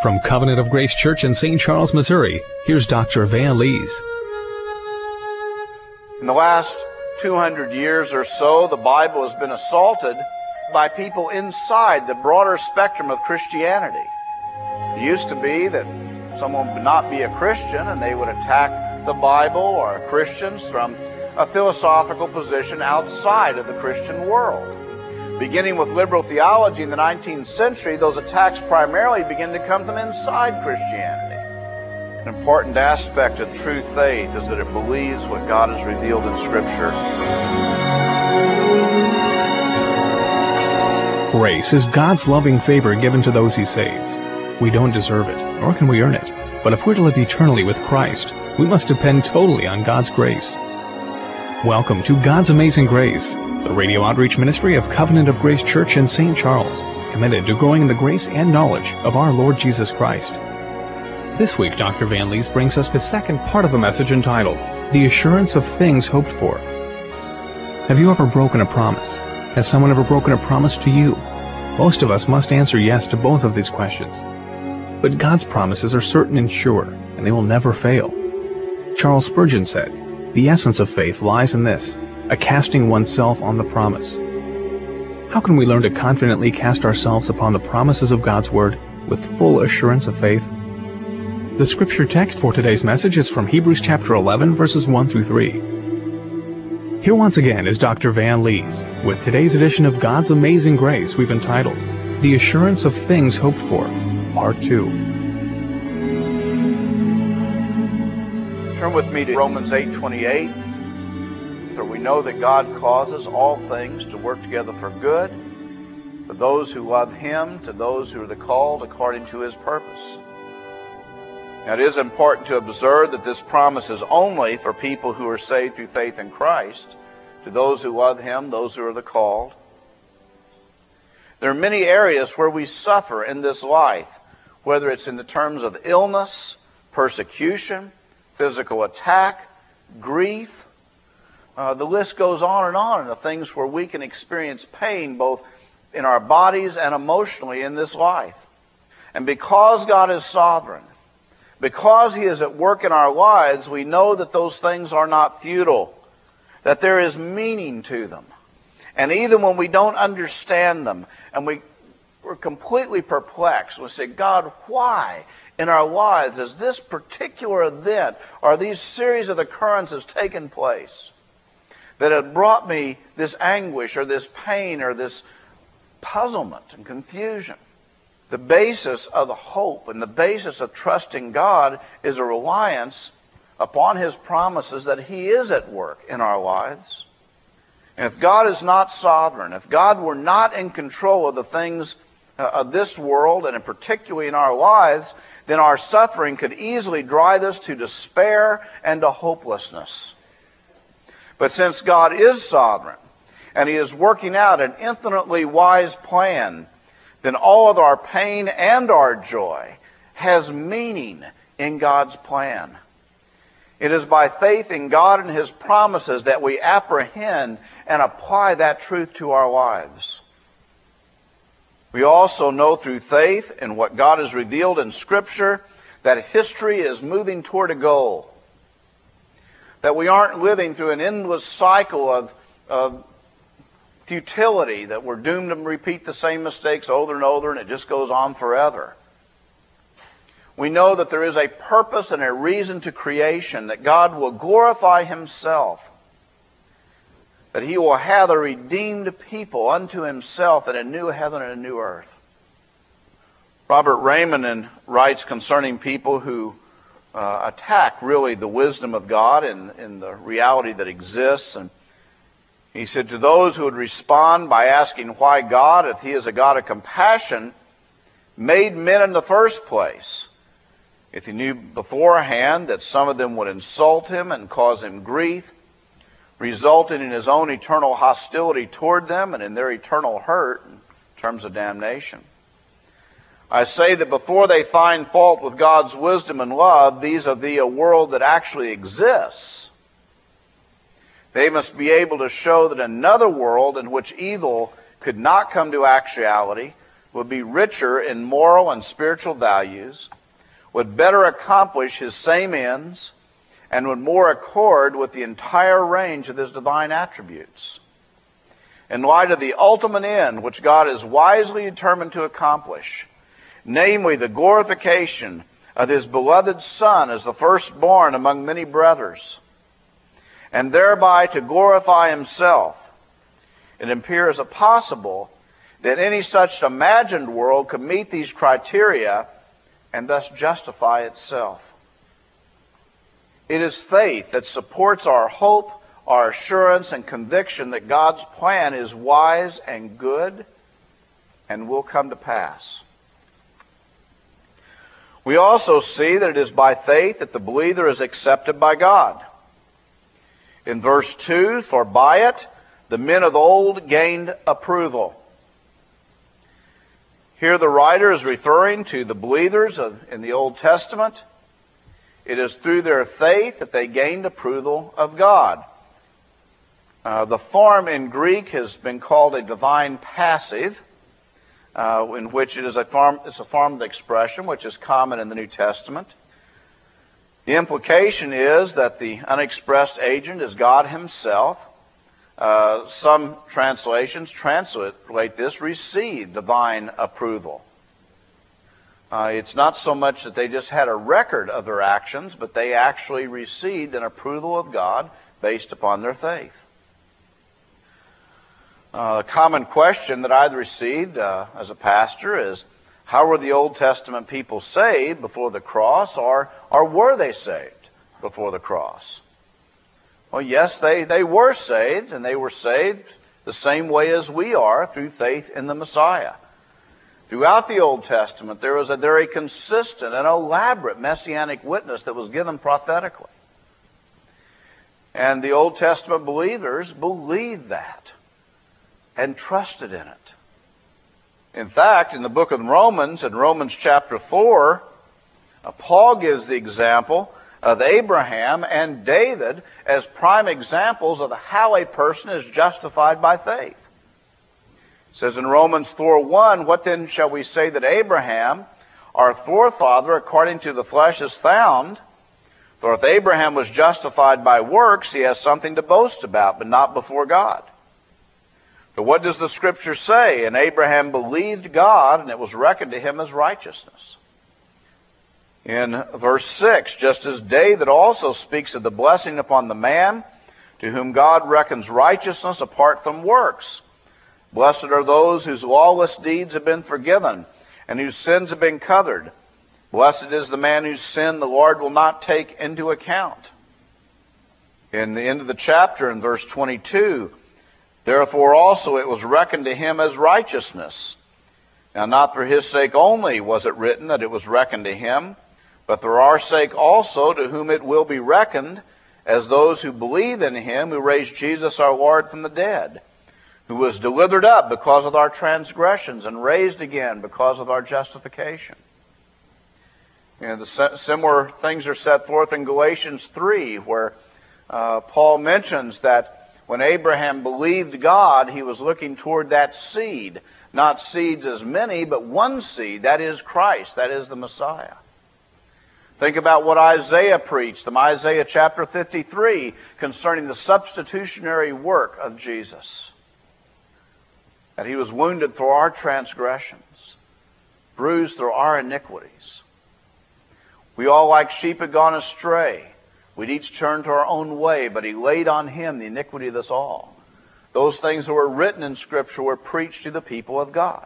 From Covenant of Grace Church in St. Charles, Missouri, here's Dr. Van Lees. In the last 200 years or so, the Bible has been assaulted by people inside the broader spectrum of Christianity. It used to be that someone would not be a Christian and they would attack the Bible or Christians from a philosophical position outside of the Christian world. Beginning with liberal theology in the 19th century, those attacks primarily begin to come from inside Christianity. An important aspect of true faith is that it believes what God has revealed in Scripture. Grace is God's loving favor given to those He saves. We don't deserve it, nor can we earn it. But if we're to live eternally with Christ, we must depend totally on God's grace. Welcome to God's Amazing Grace, the radio outreach ministry of Covenant of Grace Church in St. Charles, committed to growing in the grace and knowledge of our Lord Jesus Christ. This week, Dr. Van Lees brings us the second part of a message entitled, The Assurance of Things Hoped For. Have you ever broken a promise? Has someone ever broken a promise to you? Most of us must answer yes to both of these questions. But God's promises are certain and sure, and they will never fail. Charles Spurgeon said, "The essence of faith lies in this, a casting oneself on the promise." How can we learn to confidently cast ourselves upon the promises of God's Word with full assurance of faith? The scripture text for today's message is from Hebrews chapter 11, verses 1 through 3. Here once again is Dr. Van Lees with today's edition of God's Amazing Grace we've entitled, The Assurance of Things Hoped For, Part 2. Turn with me to Romans 8:28. For we know that God causes all things to work together for good, for those who love Him, to those who are the called according to His purpose. Now, it is important to observe that this promise is only for people who are saved through faith in Christ, to those who love Him, those who are the called. There are many areas where we suffer in this life, whether it's in the terms of illness, persecution, physical attack, grief. The list goes on and the things where we can experience pain both in our bodies and emotionally in this life. And because God is sovereign, because He is at work in our lives, we know that those things are not futile, that there is meaning to them. And even when we don't understand them and we're completely perplexed, we say, God, why in our lives has this particular event or these series of occurrences taken place that have brought me this anguish or this pain or this puzzlement and confusion? The basis of the hope and the basis of trusting God is a reliance upon His promises that He is at work in our lives. And if God is not sovereign, if God were not in control of the things of this world, and particularly in our lives, then our suffering could easily drive us to despair and to hopelessness. But since God is sovereign, and He is working out an infinitely wise plan, then all of our pain and our joy has meaning in God's plan. It is by faith in God and His promises that we apprehend and apply that truth to our lives. We also know through faith in what God has revealed in Scripture that history is moving toward a goal. That we aren't living through an endless cycle of futility, that we're doomed to repeat the same mistakes over and over, and it just goes on forever. We know that there is a purpose and a reason to creation, that God will glorify Himself, that He will have a redeemed people unto Himself in a new heaven and a new earth. Robert Raymond writes concerning people who attack really the wisdom of God and the reality that exists, and he said, to those who would respond by asking why God, if He is a God of compassion, made men in the first place, if He knew beforehand that some of them would insult Him and cause Him grief, resulting in His own eternal hostility toward them and in their eternal hurt in terms of damnation. I say that before they find fault with God's wisdom and love vis-a-vis a world that actually exists, they must be able to show that another world in which evil could not come to actuality, would be richer in moral and spiritual values, would better accomplish his same ends, and would more accord with the entire range of his divine attributes. In light of the ultimate end which God is wisely determined to accomplish, namely the glorification of his beloved Son as the firstborn among many brothers, and thereby to glorify himself, it appears impossible that any such imagined world could meet these criteria and thus justify itself. It is faith that supports our hope, our assurance, and conviction that God's plan is wise and good and will come to pass. We also see that it is by faith that the believer is accepted by God. In verse 2, for by it the men of old gained approval. Here the writer is referring to the believers in the Old Testament. It is through their faith that they gained approval of God. The form in Greek has been called a divine passive, in which it's a form of expression which is common in the New Testament. The implication is that the unexpressed agent is God himself. Some translations translate this, receive divine approval. It's not so much that they just had a record of their actions, but they actually received an approval of God based upon their faith. A common question that I'd received as a pastor is, how were the Old Testament people saved before the cross, or were they saved before the cross? Well, yes, they were saved, and they were saved the same way as we are, through faith in the Messiah. Throughout the Old Testament, there was a very consistent and elaborate messianic witness that was given prophetically. And the Old Testament believers believed that and trusted in it. In fact, in the book of Romans, in Romans chapter 4, Paul gives the example of Abraham and David as prime examples of how a person is justified by faith. It says in Romans 4:1, what then shall we say that Abraham, our forefather, according to the flesh, is found? For if Abraham was justified by works, he has something to boast about, but not before God. For what does the Scripture say? And Abraham believed God, and it was reckoned to him as righteousness. In verse 6, just as David also speaks of the blessing upon the man to whom God reckons righteousness apart from works. Blessed are those whose lawless deeds have been forgiven and whose sins have been covered. Blessed is the man whose sin the Lord will not take into account. In the end of the chapter, in verse 22, therefore also it was reckoned to him as righteousness. Now not for his sake only was it written that it was reckoned to him, but for our sake also, to whom it will be reckoned, as those who believe in him who raised Jesus our Lord from the dead, who was delivered up because of our transgressions and raised again because of our justification. The similar things are set forth in Galatians 3, where Paul mentions that when Abraham believed God, he was looking toward that seed. Not seeds as many, but one seed. That is Christ. That is the Messiah. Think about what Isaiah preached in Isaiah chapter 53 concerning the substitutionary work of Jesus. That he was wounded for our transgressions, bruised through our iniquities. We all like sheep had gone astray. We'd each turned to our own way, but he laid on him the iniquity of us all. Those things that were written in Scripture were preached to the people of God.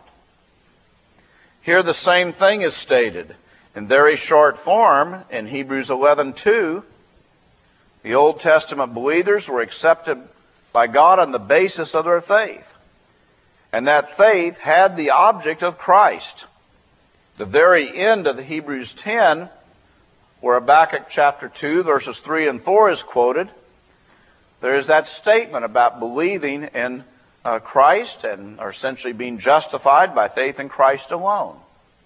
Here the same thing is stated in very short form in Hebrews 11:2. The Old Testament believers were accepted by God on the basis of their faith. And that faith had the object of Christ. The very end of the Hebrews 10, where Habakkuk chapter 2, verses 3 and 4 is quoted, there is that statement about believing in Christ and are essentially being justified by faith in Christ alone.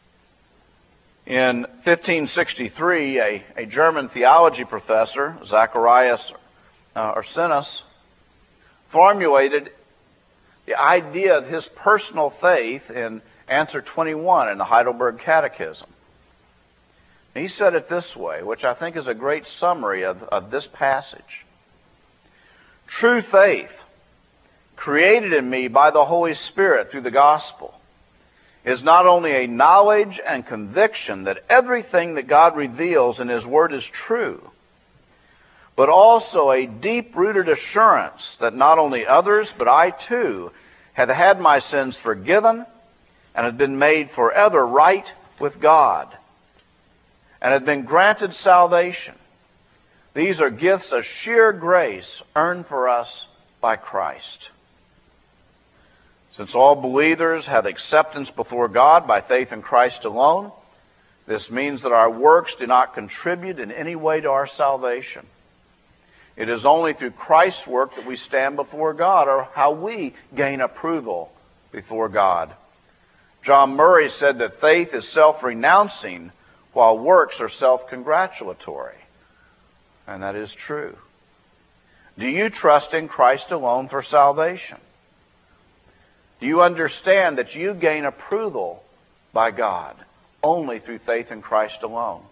In 1563, a German theology professor, Zacharias Ursinus, formulated the idea of his personal faith in answer 21 in the Heidelberg Catechism. He said it this way, which I think is a great summary of this passage. True faith, created in me by the Holy Spirit through the gospel, is not only a knowledge and conviction that everything that God reveals in His Word is true, but also a deep-rooted assurance that not only others, but I too, have had my sins forgiven and have been made forever right with God, and have been granted salvation. These are gifts of sheer grace earned for us by Christ. Since all believers have acceptance before God by faith in Christ alone, this means that our works do not contribute in any way to our salvation. It is only through Christ's work that we stand before God, or how we gain approval before God. John Murray said that faith is self-renouncing, while works are self-congratulatory. And that is true. Do you trust in Christ alone for salvation? Do you understand that you gain approval by God only through faith in Christ alone?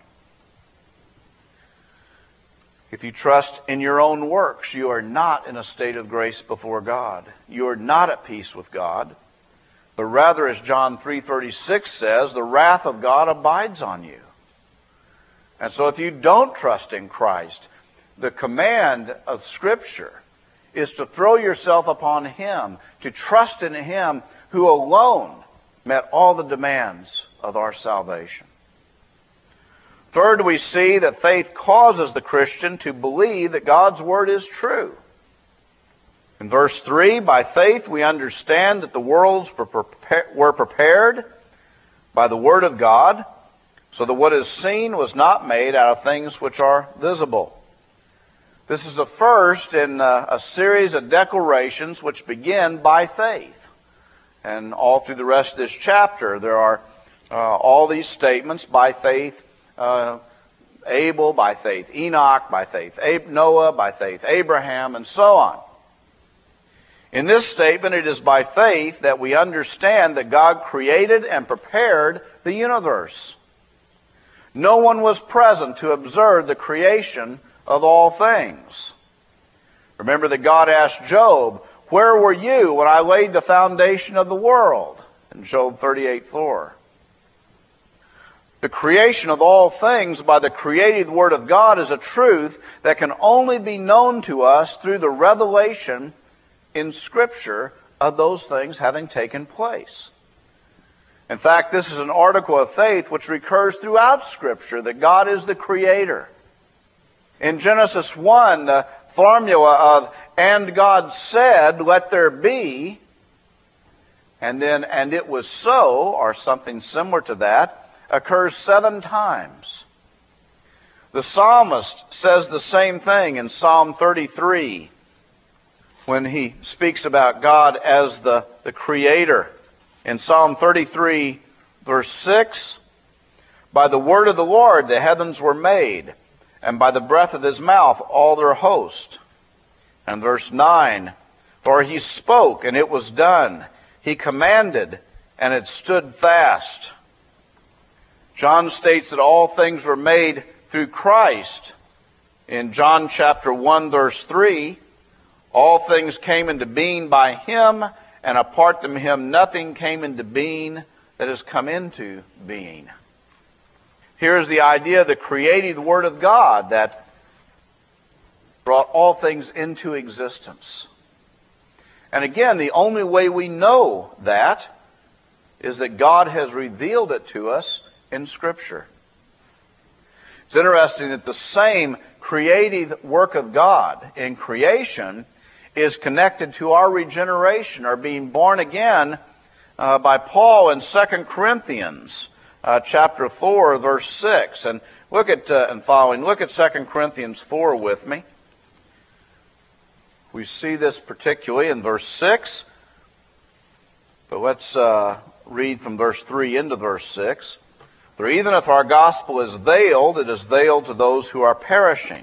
If you trust in your own works, you are not in a state of grace before God. You are not at peace with God, but rather, as John 3:36 says, the wrath of God abides on you. And so if you don't trust in Christ, the command of Scripture is to throw yourself upon Him, to trust in Him who alone met all the demands of our salvation. Third, we see that faith causes the Christian to believe that God's Word is true. In verse 3, by faith we understand that the worlds were prepared by the Word of God, so that what is seen was not made out of things which are visible. This is the first in a series of declarations which begin by faith. And all through the rest of this chapter, there are all these statements: by faith Abel, by faith Enoch, by faith Noah, by faith Abraham, and so on. In this statement, it is by faith that we understand that God created and prepared the universe. No one was present to observe the creation of all things. Remember that God asked Job, "Where were you when I laid the foundation of the world?" In Job 38:4. The creation of all things by the creative Word of God is a truth that can only be known to us through the revelation in Scripture of those things having taken place. In fact, this is an article of faith which recurs throughout Scripture, that God is the Creator. In Genesis 1, the formula of, "And God said, let there be," and then, "and it was so," or something similar to that, occurs 7 times. The psalmist says the same thing in Psalm 33, when he speaks about God as the Creator. In Psalm 33, verse 6, "By the word of the Lord the heavens were made, and by the breath of His mouth all their host." And verse 9, "For He spoke, and it was done. He commanded, and it stood fast." John states that all things were made through Christ. In John chapter 1, verse 3, "All things came into being by Him, and apart from Him nothing came into being that has come into being." Here's the idea of the creative Word of God that brought all things into existence. And again, the only way we know that is that God has revealed it to us in Scripture. It's interesting that the same creative work of God in creation is connected to our regeneration, or being born again, by Paul in 2 Corinthians chapter 4, verse 6. And look at and following. Look at 2 Corinthians 4 with me. We see this particularly in verse 6. But let's read from verse 3 into verse 6. "For even if our gospel is veiled, it is veiled to those who are perishing,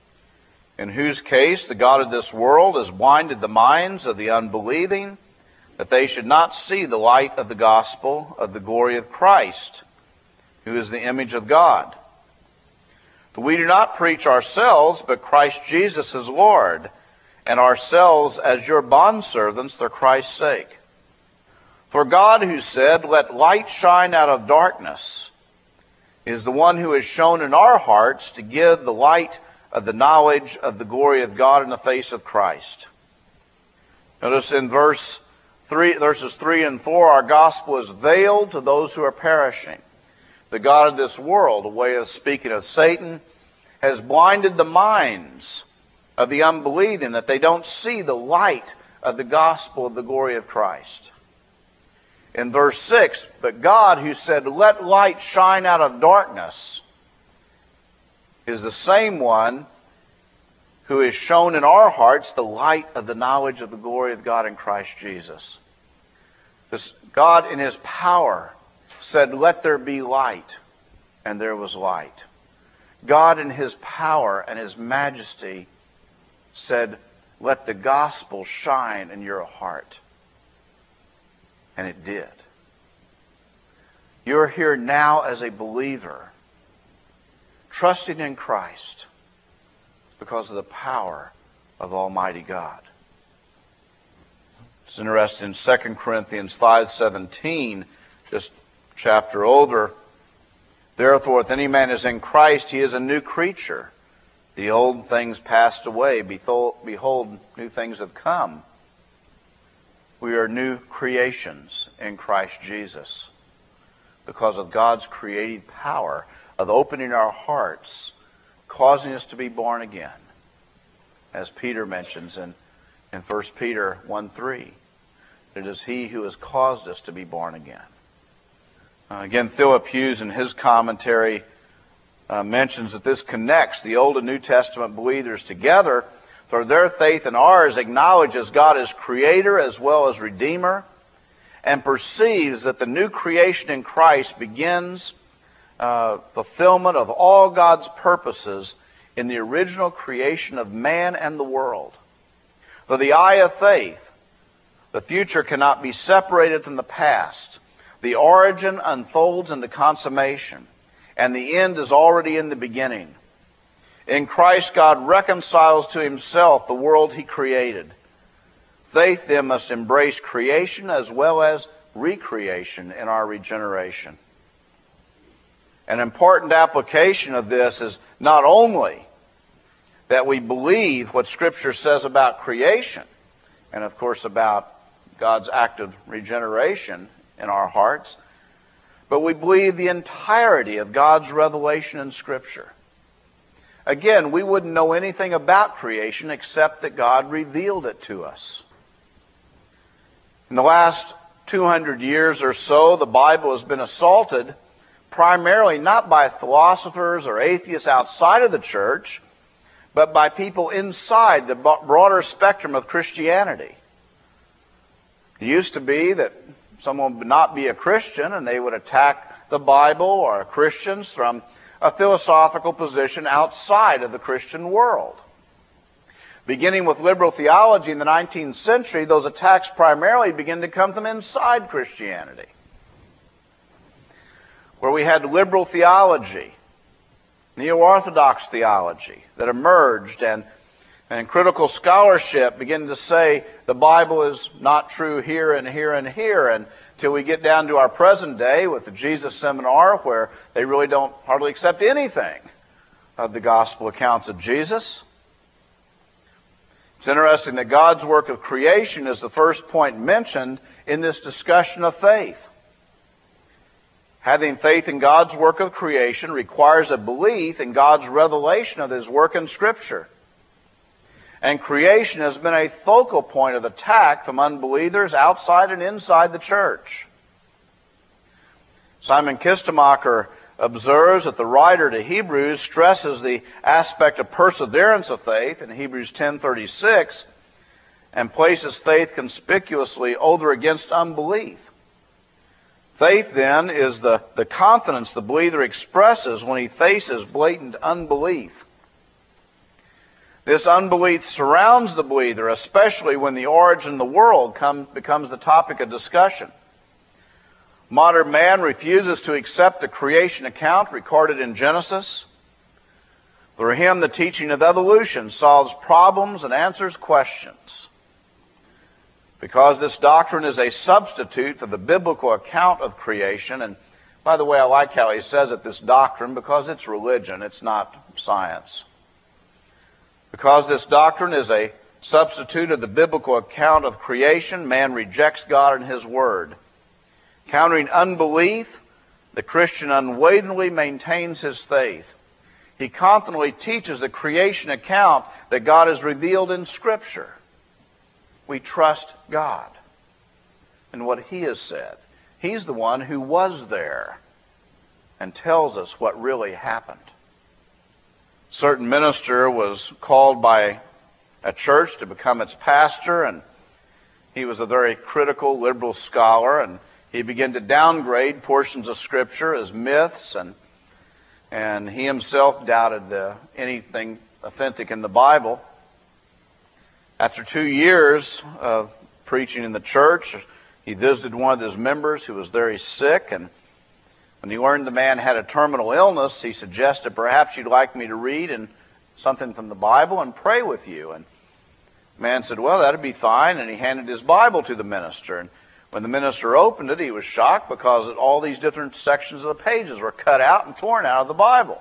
in whose case the God of this world has blinded the minds of the unbelieving, that they should not see the light of the gospel of the glory of Christ, who is the image of God. For we do not preach ourselves, but Christ Jesus as Lord, and ourselves as your bondservants for Christ's sake. For God, who said, "Let light shine out of darkness," is the one who has shone in our hearts to give the light of the knowledge of the glory of God in the face of Christ. Notice in verses 3 and 4, our gospel is veiled to those who are perishing. The god of this world, a way of speaking of Satan, has blinded the minds of the unbelieving that they don't see the light of the gospel of the glory of Christ. In verse 6, but God, who said, "Let light shine out of darkness," is the same one who has shown in our hearts the light of the knowledge of the glory of God in Christ Jesus. This God in his power said, "Let there be light," and there was light. God in his power and his majesty said, "Let the gospel shine in your heart." And it did. You're here now as a believer, trusting in Christ because of the power of Almighty God. It's interesting, in 2 Corinthians 5:17, just chapter over, "Therefore, if any man is in Christ, he is a new creature. The old things passed away. Behold, new things have come." We are new creations in Christ Jesus because of God's creative power of opening our hearts, causing us to be born again, as Peter mentions in 1 Peter 1:3. It is he who has caused us to be born again. Again, Philip Hughes in his commentary mentions that this connects the Old and New Testament believers together, for their faith and ours acknowledges God as Creator as well as Redeemer, and perceives that the new creation in Christ begins fulfillment of all God's purposes in the original creation of man and the world. For the eye of faith, the future cannot be separated from the past. The origin unfolds into consummation, and the end is already in the beginning. In Christ, God reconciles to himself the world he created. Faith then must embrace creation as well as recreation in our regeneration. An important application of this is not only that we believe what Scripture says about creation, and of course about God's act of regeneration in our hearts, but we believe the entirety of God's revelation in Scripture. Again, we wouldn't know anything about creation except that God revealed it to us. In the last 200 years or so, the Bible has been assaulted primarily not by philosophers or atheists outside of the church, but by people inside the broader spectrum of Christianity. It used to be that someone would not be a Christian and they would attack the Bible or Christians from a philosophical position outside of the Christian world. Beginning with liberal theology in the 19th century, those attacks primarily began to come from inside Christianity, where we had liberal theology, neo-orthodox theology that emerged, and critical scholarship began to say the Bible is not true here and here and here, until we get down to our present day with the Jesus Seminar, where they really don't hardly accept anything of the gospel accounts of Jesus. It's interesting that God's work of creation is the first point mentioned in this discussion of faith. Having faith in God's work of creation requires a belief in God's revelation of his work in Scripture. And creation has been a focal point of attack from unbelievers outside and inside the church. Simon Kistemacher observes that the writer to Hebrews stresses the aspect of perseverance of faith in Hebrews 10:36 and places faith conspicuously over against unbelief. Faith, then, is the confidence the believer expresses when he faces blatant unbelief. This unbelief surrounds the believer, especially when the origin of the world becomes the topic of discussion. Modern man refuses to accept the creation account recorded in Genesis. For him, the teaching of evolution solves problems and answers questions. Because this doctrine is a substitute for the biblical account of creation, and by the way, I like how he says it, this doctrine, because it's religion, it's not science. Because this doctrine is a substitute of the biblical account of creation, man rejects God and His Word. Countering unbelief, the Christian unwaveringly maintains his faith. He confidently teaches the creation account that God has revealed in Scripture. We trust God and what He has said. He's the one who was there and tells us what really happened. A certain minister was called by a church to become its pastor, and he was a very critical, liberal scholar, and he began to downgrade portions of Scripture as myths, and he himself doubted anything authentic in the Bible. After 2 years of preaching in the church, he visited one of his members who was very sick, and when he learned the man had a terminal illness, he suggested, perhaps you'd like me to read something from the Bible and pray with you. And the man said, well, that'd be fine, and he handed his Bible to the minister. And when the minister opened it, he was shocked because all these different sections of the pages were cut out and torn out of the Bible.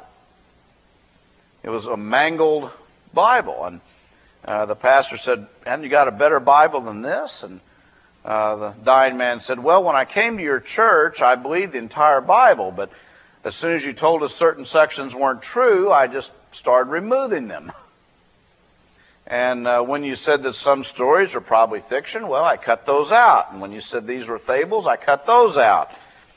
It was a mangled Bible. And the pastor said, haven't you got a better Bible than this? And the dying man said, well, when I came to your church, I believed the entire Bible, but as soon as you told us certain sections weren't true, I just started removing them. And when you said that some stories are probably fiction, well, I cut those out. And when you said these were fables, I cut those out.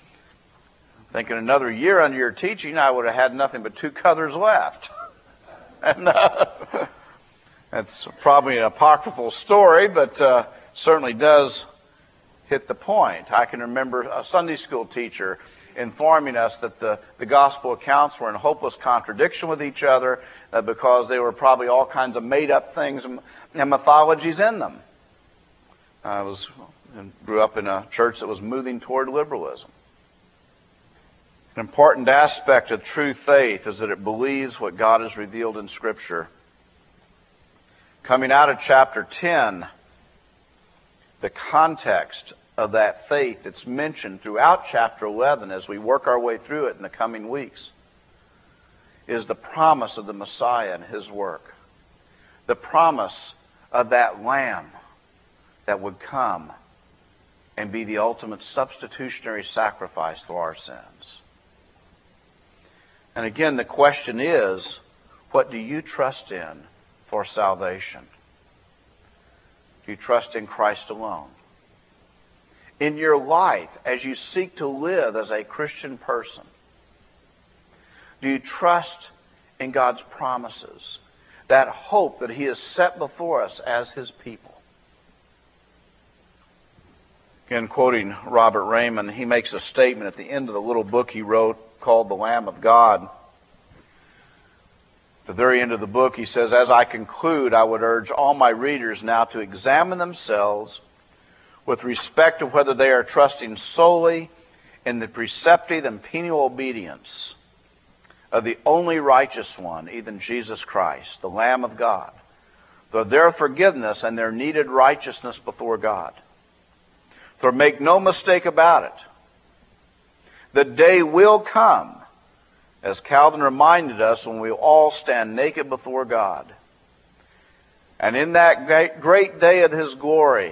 I think in another year under your teaching, I would have had nothing but 2 covers left. And that's probably an apocryphal story, but certainly does hit the point. I can remember a Sunday school teacher informing us that the gospel accounts were in hopeless contradiction with each other because there were probably all kinds of made-up things and mythologies in them. I grew up in a church that was moving toward liberalism. An important aspect of true faith is that it believes what God has revealed in Scripture. Coming out of chapter 10, the context of that faith that's mentioned throughout chapter 11 as we work our way through it in the coming weeks is the promise of the Messiah and His work. The promise of that Lamb that would come and be the ultimate substitutionary sacrifice for our sins. And again, the question is, what do you trust in for salvation? Do you trust in Christ alone? In your life, as you seek to live as a Christian person, do you trust in God's promises, that hope that He has set before us as His people? Again, quoting Robert Raymond, he makes a statement at the end of the little book he wrote called The Lamb of God. At the very end of the book, he says, as I conclude, I would urge all my readers now to examine themselves with respect to whether they are trusting solely in the preceptive and penal obedience of the only righteous one, even Jesus Christ, the Lamb of God, for their forgiveness and their needed righteousness before God. For make no mistake about it, the day will come, as Calvin reminded us, when we all stand naked before God. And in that great day of His glory,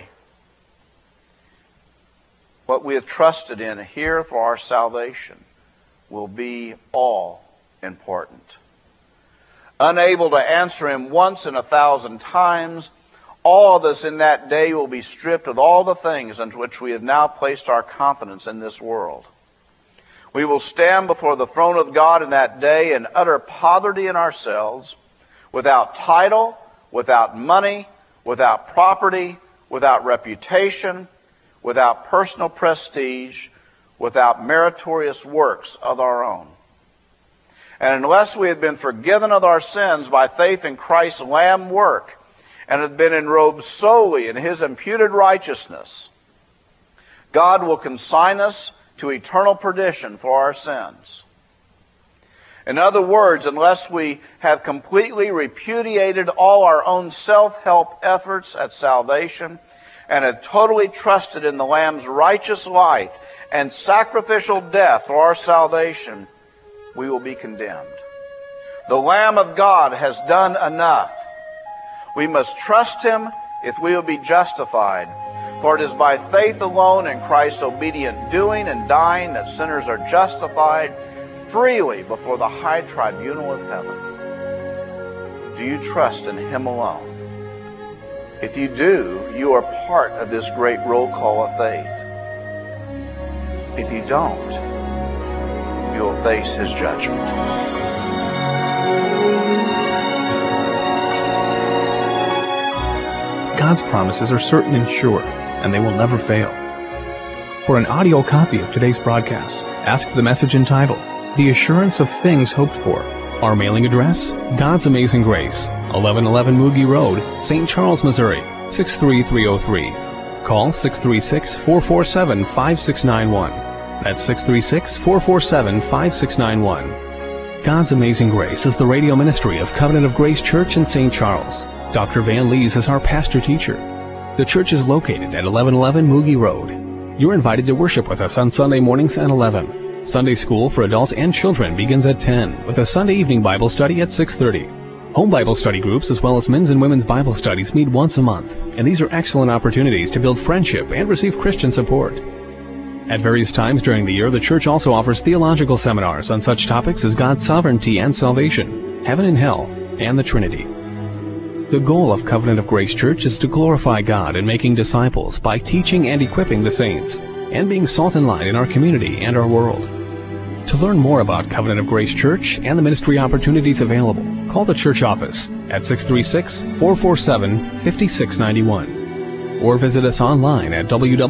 what we have trusted in here for our salvation will be all important. Unable to answer Him once in 1,000 times, all of us in that day will be stripped of all the things into which we have now placed our confidence in this world. We will stand before the throne of God in that day in utter poverty in ourselves, without title, without money, without property, without reputation, without personal prestige, without meritorious works of our own. And unless we had been forgiven of our sins by faith in Christ's Lamb work, and had been enrobed solely in His imputed righteousness, God will consign us to eternal perdition for our sins. In other words, unless we have completely repudiated all our own self-help efforts at salvation and have totally trusted in the Lamb's righteous life and sacrificial death for our salvation, we will be condemned. The Lamb of God has done enough. We must trust Him if we will be justified, for it is by faith alone in Christ's obedient doing and dying that sinners are justified freely before the high tribunal of heaven. Do you trust in Him alone? If you do, you are part of this great roll call of faith. If you don't, you will face His judgment. God's promises are certain and sure, and they will never fail. For an audio copy of today's broadcast, ask the message entitled, The Assurance of Things Hoped For. Our mailing address, God's Amazing Grace, 1111 Moogie Road, St. Charles, Missouri, 63303. Call 636-447-5691. That's 636-447-5691. God's Amazing Grace is the radio ministry of Covenant of Grace Church in St. Charles. Dr. Van Lees is our pastor-teacher. The church is located at 1111 Moogie Road. You're invited to worship with us on Sunday mornings at 11. Sunday school for adults and children begins at 10, with a Sunday evening Bible study at 6:30. Home Bible study groups as well as men's and women's Bible studies meet once a month, and these are excellent opportunities to build friendship and receive Christian support. At various times during the year, the church also offers theological seminars on such topics as God's sovereignty and salvation, heaven and hell, and the Trinity. The goal of Covenant of Grace Church is to glorify God in making disciples by teaching and equipping the saints, and being salt and light in our community and our world. To learn more about Covenant of Grace Church and the ministry opportunities available, call the church office at 636-447-5691 or visit us online at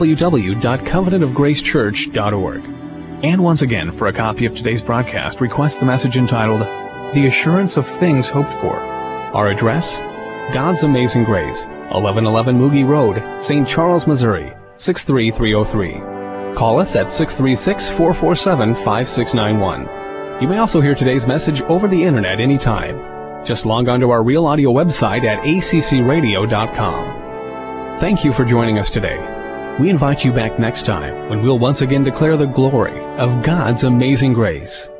www.covenantofgracechurch.org. And once again, for a copy of today's broadcast, request the message entitled, The Assurance of Things Hoped For. Our address, God's Amazing Grace, 1111 Moogie Road, St. Charles, Missouri, 63303. Call us at 636-447-5691. You may also hear today's message over the internet anytime. Just log on to our Real Audio website at accradio.com. Thank you for joining us today. We invite you back next time when we'll once again declare the glory of God's amazing grace.